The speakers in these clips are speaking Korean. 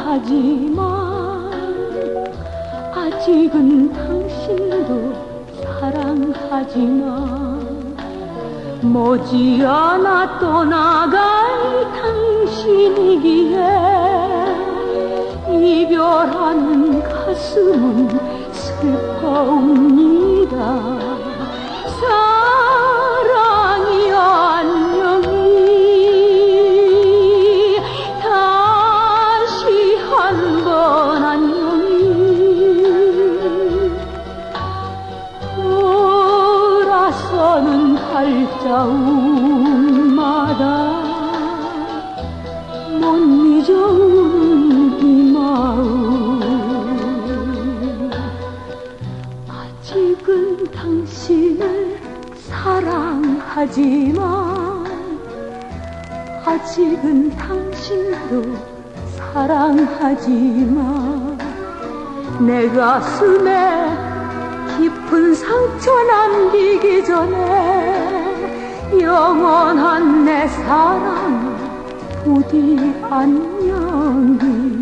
사랑하지만 아직은 당신도 사랑하지만 머지않아 떠나갈 당신이기에 이별하는 가슴은 슬퍼옵니다. 사랑이 안녕히 다시 한 번 안녕히 돌아서는 발자국마다 못 잊어오는 이 마음 아직은 당신을 사랑하지만 아직은 당신도 사랑하지만 내 가슴에 깊은 상처 남기기 전에 영원한 내 사랑 부디 안녕히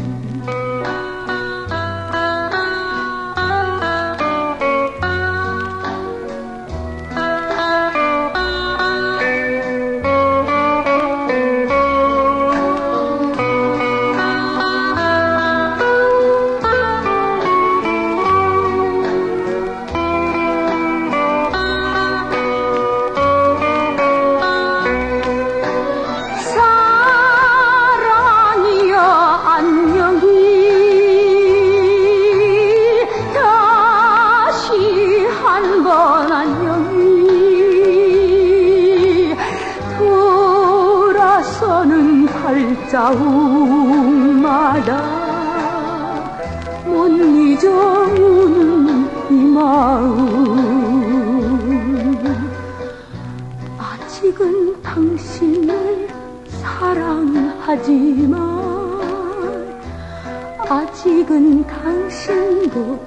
돌아서는 발자국마다 못 잊어오는 이 마음 아직은 당신을 사랑하지만 아직은 당신도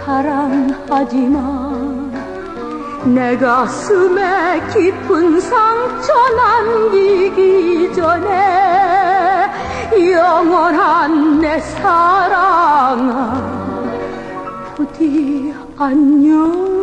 사랑하지만 내 가슴에 깊은 상처 남기기 전에 영원한 내 사랑아 부디 안녕